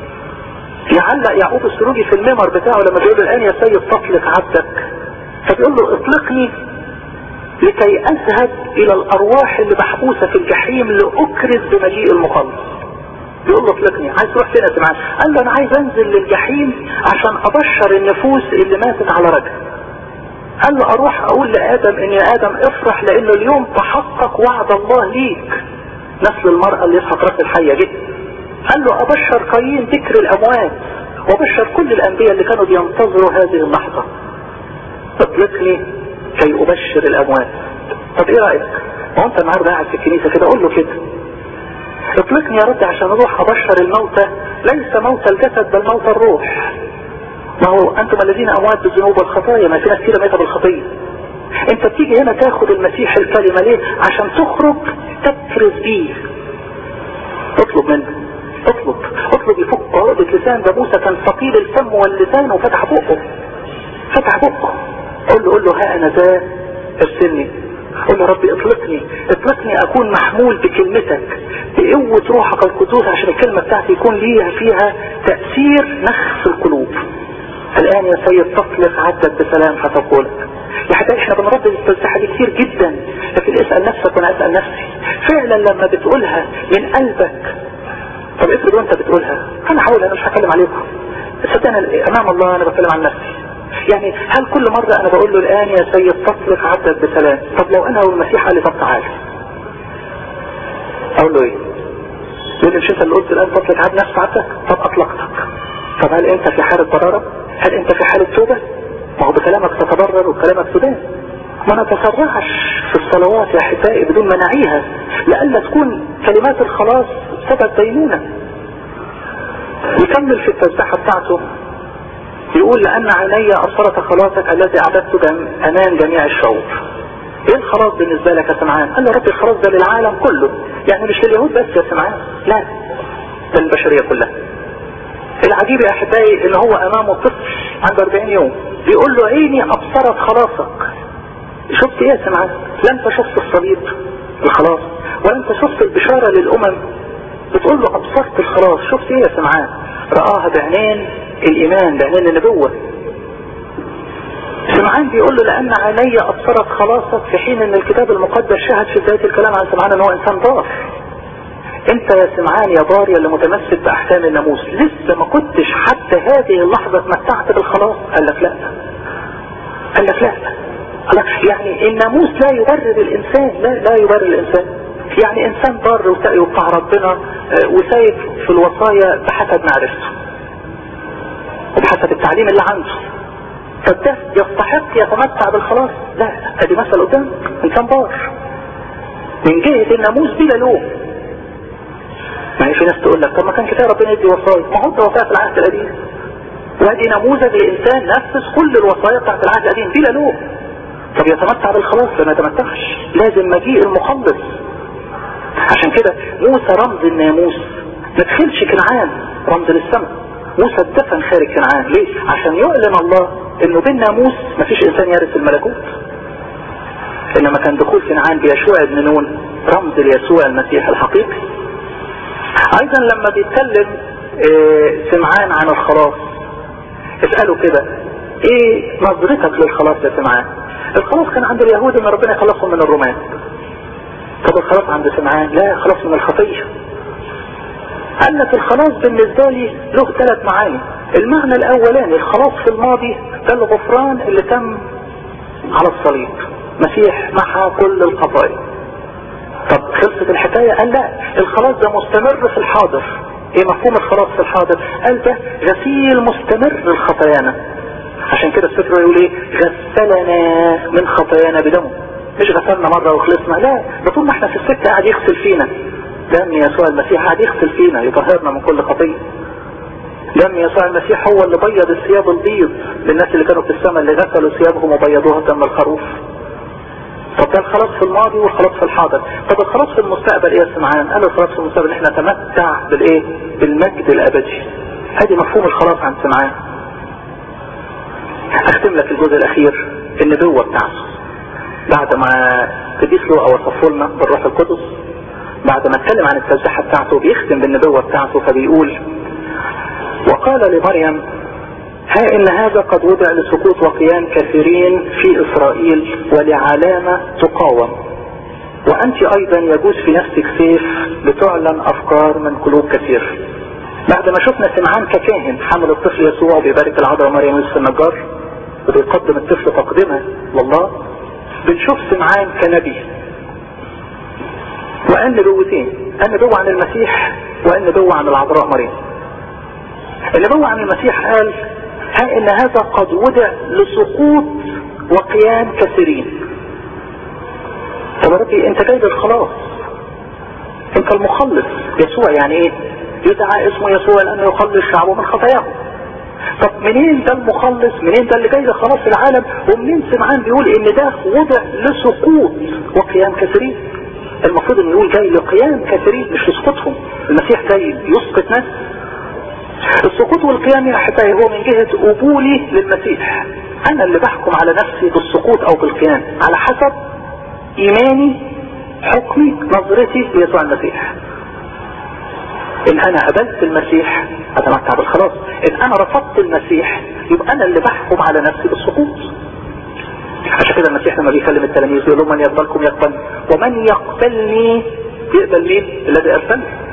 يعلق يعقوب السروجي في الميمر بتاعه لما بيقول الان يا سيد تطلق عبدك، فبيقول له اطلقني لكي اذهب الى الارواح اللي محبوسه في الجحيم لاكرز بمجيء المخلص. بيقول له اطلقني، عايز تروح فين يا سمعان؟ قال له انا عايز انزل للجحيم عشان ابشر النفوس اللي ماتت على رجل. قال له اروح اقول لادم ان يا ادم افرح لانه اليوم تحقق وعد الله ليك، نسل المرأة اللي يسحق راس الحية جدا. قال له ابشر قايين ذكر الاموات، وابشر كل الانبياء اللي كانوا بينتظروا هذه اللحظة. اطلقني كي ابشر الاموات. طب ايه رأيك؟ ما انت النهارده قاعد في الكنيسة كده، قول له كده اطلقني يا رب عشان اروح ابشر الموتى، ليس موت الجسد بل موت الروح. ما هو انتم الذين اموات بالذنوب والخطايا، ما في ناس كده ماتوا بالخطيه. انت بتيجي هنا تاخد المسيح الكلمه ليه؟ عشان تخرج تكرز بيه. اطلب منه، اطلب اطلب يفك عقدة لسان. ده موسى كان ثقيل الفم واللسان وفتح بقه، فتح بقه. قل له قل له ها انا ذا ارسلني. قل له ربي اطلقني، اطلقني اكون محمول بكلمتك بقوة روحك القدوس، عشان الكلمة بتاعتي يكون ليها فيها تأثير نخس القلوب. الان يا سيد تطلق عبدك بسلام فتقول. يا حبايبي احنا بنردد التسبيحه دي كتير جدا، لكن اسال نفسك وانا اسال نفسي، فعلا لما بتقولها من قلبك طب افرض وانت بتقولها، انا هقول انا مش هتكلم عليكم، صدقني امام الله انا بتكلم عن نفسي. يعني هل كل مرة انا بقول له الان يا سيد تطلق عبدك بسلام؟ طب لو انا والمسيح قال لي طب تعالى، اقول له ايه؟ يقول لي مش انت اللي قلت الان تطلق عبد نفس عبدك؟ طب اطلقتك. طب هل انت في حالة ضرارة؟ هل انت في حالة توبة؟ ما هو بكلامك تتضرر وبكلامك تبان. ما نتسرعش في الصلوات يا احبائي بدون ما نعيها، لألا تكون كلمات الخلاص سبب دينونة. يكمل في التسبيحة بتاعته يقول لأن عيني أبصرت خلاصك الذي أعددت أمام جميع الشعوب. ايه الخلاص بالنسبة لك يا سمعان؟ قال له ربي الخلاص ده للعالم كله، يعني مش لليهود بس يا سمعان، لا ده البشرية كلها. العجيب يا احبائي ان هو امامه طفل عنده أربعين يوم بيقول له عيني ابصرت خلاصك. شفت ايه يا سمعان؟ لا انت شفت الصليب الخلاص، ولا انت شفت البشارة للامم، بتقول له ابصرت الخلاص. شفت ايه يا سمعان؟ رآها بعينين الايمان، بعينين النبوة. سمعان بيقول له لان عيني ابصرت خلاصك، في حين ان الكتاب المقدس شهد في بداية الكلام عن سمعان ان هو انسان ضار. انت يا سمعان يا ضاري اللي متمسك باحكام الناموس، لسه ما كنتش حتى هذه اللحظة اتمتعت بالخلاص. قال لك لا، قال لك لا. يعني الناموس لا يبرر الانسان، لا لا يبرر الانسان. يعني انسان ضار وتقي وبتاع ربنا وسايب في الوصايا بحسب معرفته وبحسب التعليم اللي عنده، فده يستحق يتمتع بالخلاص؟ لا، ادي مثل قدام انسان ضار من جهة الناموس بلا لوم. يعني في ناس تقول لك طب ما كان كتاب ربنا يدي وصايا، ما هو ده وصايا في العهد القديم، وادي نموذج لانسان نفذ كل الوصايا بتاعت العهد القديم بلا لوم. طب يتمتع بالخلاص؟ لا ما يتمتعش، لازم مجيء المخلص. عشان كده موسى رمز الناموس، ما تدخلش كنعان رمز للسماء. موسى اتدفن خارج كنعان ليه؟ عشان يعلن الله انه بالناموس ما فيش انسان يرث الملكوت. انما كان دخول كنعان بيشوع ابن نون رمز ليسوع المسيح الحقيقي. ايضا لما بيتكلم اه سمعان عن الخلاص، اسأله كده ايه نظرتك للخلاص يا سمعان؟ الخلاص كان عند اليهود ان ربنا يخلصهم من الرومان. طب الخلاص عند سمعان لا، خلاص من الخطية. قال لك الخلاص بالنسبة لي له ثلاث معاني. المعنى الاولاني الخلاص في الماضي ده الغفران اللي تم على الصليب، مسيح محى كل الخطايا. طب خلصت الحكاية؟ قال لا، الخلاص ده مستمر في الحاضر. ايه مفهوم الخلاص في الحاضر؟ قال ده غسيل مستمر للخطايانا. عشان كده السفر يقول ايه؟ غسلنا من خطايانا بدمه. مش غسلنا مرة وخلصنا، لا، ده طول ما احنا في السكة قاعد يغسل فينا. دم يسوع المسيح قاعد يغسل فينا يطهرنا من كل خطية. دم يسوع المسيح هو اللي بيض الثياب البيض للناس اللي كانوا في السماء، اللي غسلوا ثيابهم وبيضوها بدم الخروف. طب ده الخلاص في الماضي والخلاص في الحاضر. طب الخلاص في المستقبل ايه يا سمعان؟ قال الخلاص في المستقبل احنا نتمتع بالايه؟ بالمجد الابدي. هذه مفهوم الخلاص عن سمعان. اختم لك الجزء الاخير، النبوة بتاعته. بعد ما قديس لوقا وصفه لنا بالروح القدس، بعد ما اتكلم عن التسبيحة بتاعته بيختم بالنبوة بتاعته، فبيقول وقال لمريم ها ان هذا قد وضع لسقوط وقيام كثيرين في اسرائيل ولعلامة تقاوم، وانت ايضا يجوز في نفسك سيف لتعلن افكار من قلوب كثير. بعد ما شفنا سمعان ككاهن حمل الطفل يسوع وبيبارك العذراء مريم يوسف النجار وبيقدم الطفل تقدمه لله، بنشوف سمعان كنبي. وقال نبوتين، قال نبوة عن المسيح وقال نبوة عن العذراء مريم. النبوة عن المسيح قال ها ان هذا قد وضع لسقوط وقيام كثيرين. طب يا ربي انت جاي للخلاص، انت المخلص يسوع. يعني ايه يدعى اسمه يسوع؟ لانه يخلص شعبه من خطاياهم. طب منين ده المخلص؟ منين ده اللي جاي لخلاص العالم؟ ومنين سمعان بيقول ان ده وضع لسقوط وقيام كثيرين؟ المفروض انه يقول جاي لقيام كثيرين مش لسقوطهم. المسيح جاي يسقط ناس. السقوط والقيام يا احبائي هو من جهة قبولي للمسيح. انا اللي بحكم على نفسي بالسقوط او بالقيام على حسب ايماني، حكمي، نظرتي ليسوع المسيح. ان انا قبلت المسيح اتمتع بالخلاص، ان انا رفضت المسيح يبقى انا اللي بحكم على نفسي بالسقوط. عشان كده المسيح لما بيكلم التلاميذ يقول لهم من يقبلكم يقبلني ومن يقبلني يقبل مين؟ الذي ارسلني.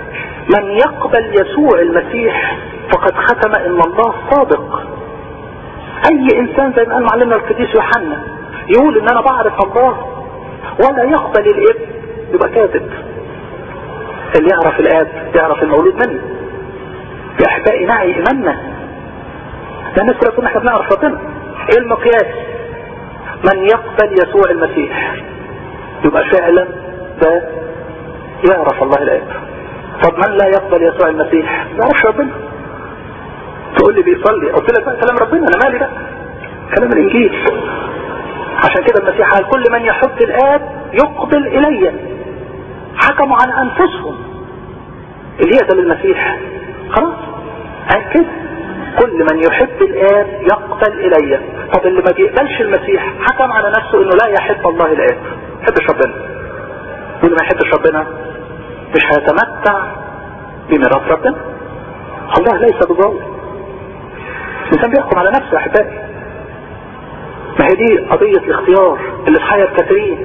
من يقبل يسوع المسيح فقد ختم ان الله صادق. اي انسان زي ما قال معلمنا القديس يوحنا يقول ان انا بعرف الله ولا يقبل الابن يبقى كاذب. اللي يعرف الاب يعرف المولود منه. يا احبائي نعي ايماننا. ده الناس كلها تقول احنا بنعرف ربنا. ايه المقياس؟ من يقبل يسوع المسيح يبقى فعلا ده يعرف الله الاب. طب من لا يقبل يسوع المسيح ما يعرفش ربنا. تقول لي بيصلي، قلت لك بقى كلام ربنا، انا مالي بقى كلام الانجيل. عشان كده المسيح قال كل من يحب الاب يقبل الي. حكموا عن انفسهم اللي هي ده للمسيح. خلاص قال كده كل من يحب الاب يقبل الي. طب اللي ما بيقبلش المسيح حكم على نفسه انه لا يحب الله الاب، ما يحبش ربنا. واللي ما يحبش ربنا مش هيتمتع بميراث ربنا. الله ليس بظالم. الانسان بيحكم على نفسه يا احبائي. ما هي دي قضية الاختيار اللي في حياة كثيرين.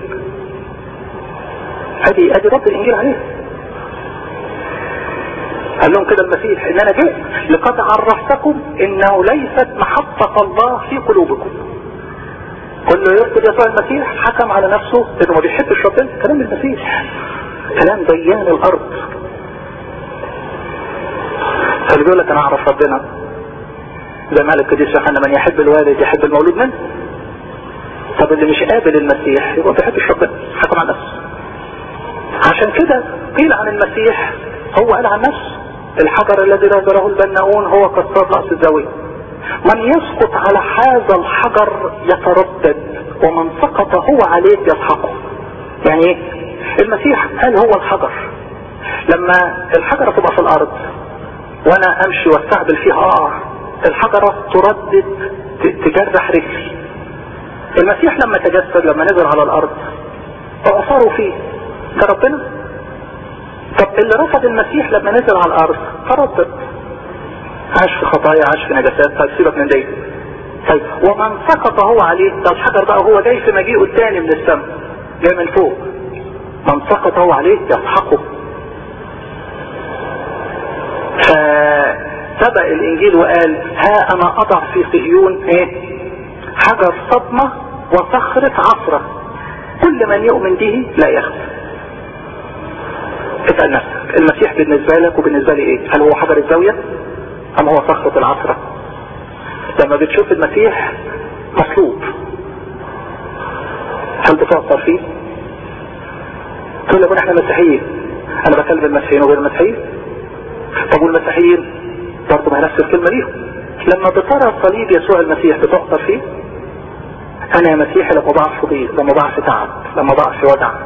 ادي ادي رد الانجيل عليه. قال لهم كده المسيح ان انا جئت لقد عرفتكم انه ليست محبة الله في قلوبكم. كل يرفض يسوع المسيح حكم على نفسه انه ما بيحبش ربنا. كلام المسيح كلام ديان الارض. فاللي بيقول لك انا اعرف ربنا زي ما قال القديس يوحنا من يحب الوالد يحب المولود منه. طب اللي مش قابل المسيح يبقى ما بيحبش ربنا، حكم على نفسه. عشان كده قيل عن المسيح هو قال عن نفسه الحجر الذي رجره البناؤون هو كسر رأس الزاوية. من يسقط على هذا الحجر يتردد ومن سقط هو عليه يضحكه. يعني ايه؟ المسيح قال هو الحجر. لما الحجرة تبقى في الارض وانا امشي واستعبل فيها اقع الحجرة تردد تجرح رجلي. المسيح لما تجسد لما نزل على الارض اعصروا فيه ده ربنا. طب اللي رفض المسيح لما نزل على الارض تردد عاش في خطايا عاش في نجاسات. طيب سيبك من دي. طيب ومن سقط هو عليه ده الحجر بقى هو جاي في مجيئه الثاني من السماء جاي من فوق. من سقط هو عليه يسحقه. فسبق الانجيل وقال ها انا اضع في صهيون ايه حجر صدمة وصخرة عصرة كل من يؤمن به لا يخزى. اسأل نفسك المسيح بالنسبة لك وبالنسبة لي ايه؟ هل هو حجر الزاوية ام هو صخرة العصرة؟ لما بتشوف المسيح مصلوب هل بتأثر فيه؟ تقول لي احنا مسيحيين. انا بكلم المسيحيين وغير المسيحيين. طب والمسيحيين برضه ما نفس الكلمة ليهم. لما بترى صليب يسوع المسيح بتأثر فيه؟ انا يا مسيحي لما ضعف في ضيق لما ضعف في تعب لما ضعف في وجع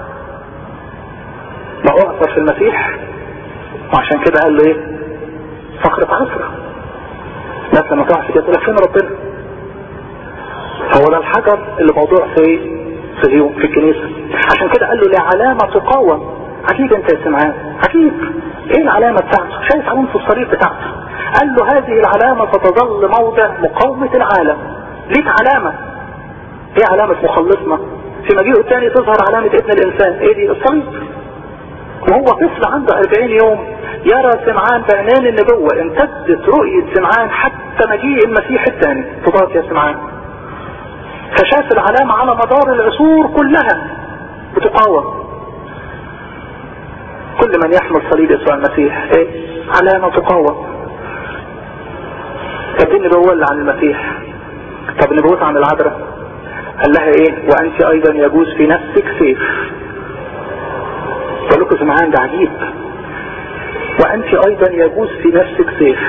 ما أؤثر في المسيح. وعشان كده قال له ايه صخرة عصرة. الناس لما تقع في كده تقول لك فين ربنا؟ هو ده الحجر اللي موضوع في صهيون في الكنيسة. عشان كده قال له لعلامة تقاوم. عجيب انت يا سمعان عجيب. ايه العلامة بتاعته؟ شايف علامة الصليب بتاعته. قال له هذه العلامة ستظل موضع مقاومة العالم. ليك علامة. ايه علامة مخلصنا؟ في مجيئه الثاني تظهر علامة ابن الانسان. ايه دي؟ الصليب. وهو طفل عنده أربعين يوم يرى سمعان بعينين النبوة. امتدت رؤية سمعان حتى مجيء المسيح الثاني. تضاف يا سمعان. فشاف العلامة على مدار العصور كلها بتقاوم. كل من يحمل صليب يسوع المسيح ايه علامة تقاوم. طب النبوة اللي عن المسيح. طب النبوة عن العذراء قال لها ايه وانت ايضا يجوز في نفسك سيف. قال لكم سمعان ده عجيب. وانت ايضا يجوز في نفسك سيف.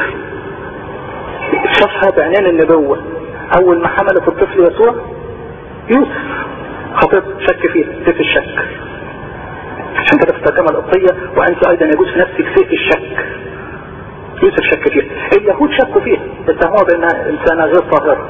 شافها بعينين النبوة اول ما حملت الطفل يسوع يوسف خطيب شك فيه سيف الشك. عشان كده في الترجمة القبطية وانت ايضا يجوز في نفسك سيف الشك. يوسف شك فيه. اليهود شكوا فيه اتهموها بانها انسانة غير طاهرة.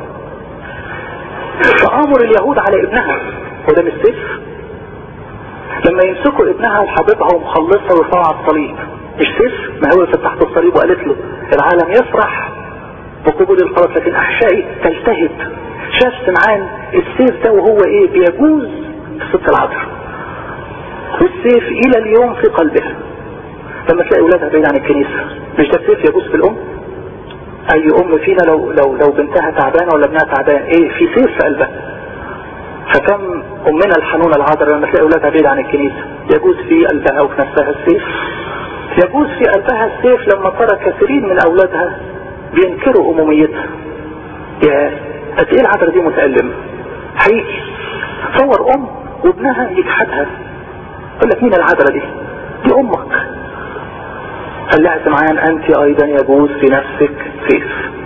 فامر اليهود على ابنها وده مش سيف. لما يمسكوا ابنها وحبيبها ومخلصها ويرفعوا على الصليب مش سيف. ما هو تحت الصليب وقالت له العالم يفرح بقبول الخلاص لكن احشائي تلتهب. شاف سمعان السيف ده وهو ايه بيجوز في ست العذراء. والسيف الى اليوم في قلبها. لما تلاقي اولادها بعيد عن الكنيسة، مش ده سيف يجوز في الام؟ اي ام فينا لو لو لو بنتها تعبانه ولا ابنها تعبان ايه في سيف في قلبها. فكم امنا الحنونه العذراء لما تلاقي اولادها بعيد عن الكنيسه يجوز في قلبها وفي نفسها السيف. يجوز في قلبها السيف لما ترى كثيرين من اولادها بينكروا اموميتها. يا قد ايه العذراء دي متألمة حقيقي. تصور ام وابنها يجحدها، يقول لك مين العذراء دي؟ دي امك. قال لها سمعان انت ايضا يجوز في نفسك سيف.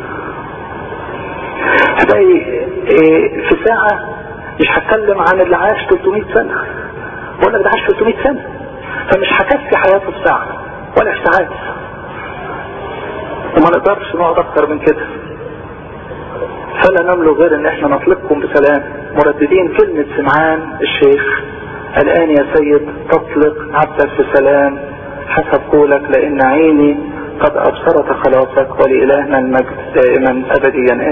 هتلاقي في ساعة مش هتكلم عن اللي عاش ثلاثمائة سنة، بقول لك ده عاش ثلاثمائة سنة، فمش هكفي حياته في ساعة ولا في ساعات، وما نقدرش نقعد اكتر من كده. فلا نملك غير ان احنا نطلبكم بسلام مرددين كلمة سمعان الشيخ: الان يا سيد تطلق عبدك بسلام حسب قولك، لان عيني قد ابصرت خلاصك، ولإلهنا المجد دائما ابديا.